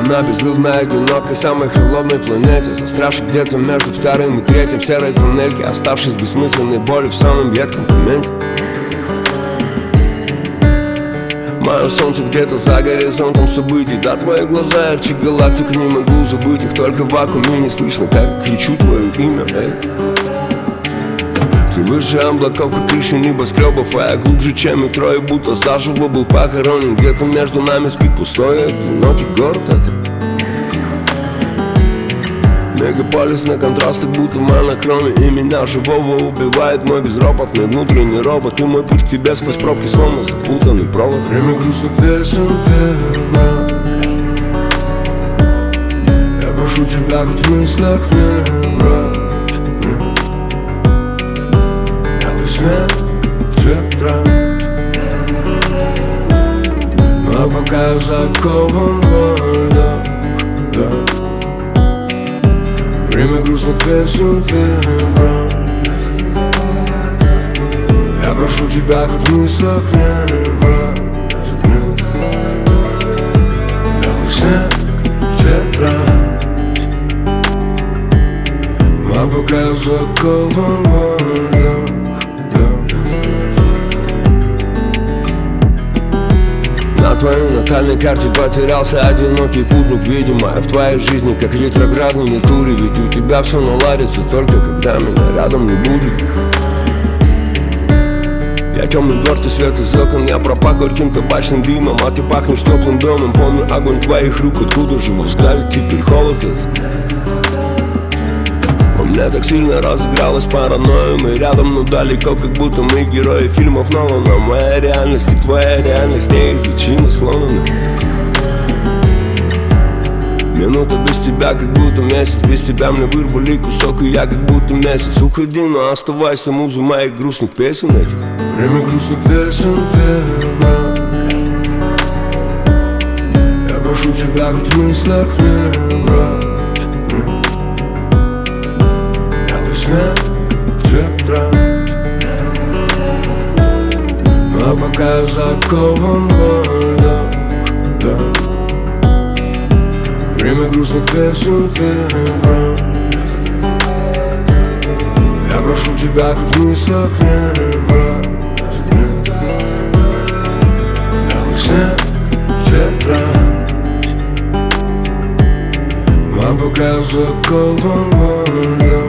на безлюдной, одинокой, самой холодной планете, застрявшей где-то между вторым и третьим в серой туннельке, оставшись бессмысленной болью в самом едком моменте. Мое солнце где-то за горизонтом событий, да, твои глаза ярче галактик, не могу забыть их, только в вакууме не слышно, как кричу твое имя, эй. Ты выше облаков, как крыши небоскребов, а я глубже, чем метро, и будто заживо был похоронен. Где-то между нами спит пустой, одинокий город этот. Мегаполис на контрастах, будто в монохроме, и меня живого убивает мой безропотный внутренний робот. И мой путь к тебе сквозь пробки словно запутанный провод. Время грустных песен верно. Я прошу тебя хоть в мыслях не брать. Снег в тетрадь, а пока я закован в льдах, да. Время грустных песен верно. Я прошу тебя хоть в мыслях не брать. Белый снег в тетрадь, а пока я закован в льдах. На твоей натальной карте потерялся одинокий путник, видимо, я в твоей жизни как ретроградный Меркурий. Ведь у тебя все наладится только когда меня рядом не будет. Я темный двор, ты свет из окон, я пропах горьким табачным дымом, а ты пахнешь теплым домом. Помню огонь твоих рук, откуда же во взгляде теперь холод этот. Во мне так сильно разыгралась паранойя, мы рядом, но далеко, как будто мы герои фильмов Нолана. Моя реальность и твоя реальность неизлечимо сломана. Минута без тебя, как будто месяц, без тебя мне вырвали кусок, и я как будто месяц. Уходи, но оставайся музой моих грустных песен этих. Время грустных песен верно. Я прошу тебя хоть в мыслях не брать. Снег в тетрадь, а пока я закован в льдах, да. Время грустных песен верно. Я прошу тебя хоть в мыслях не брать. Белый снег в тетрадь, а пока я закован в льдах.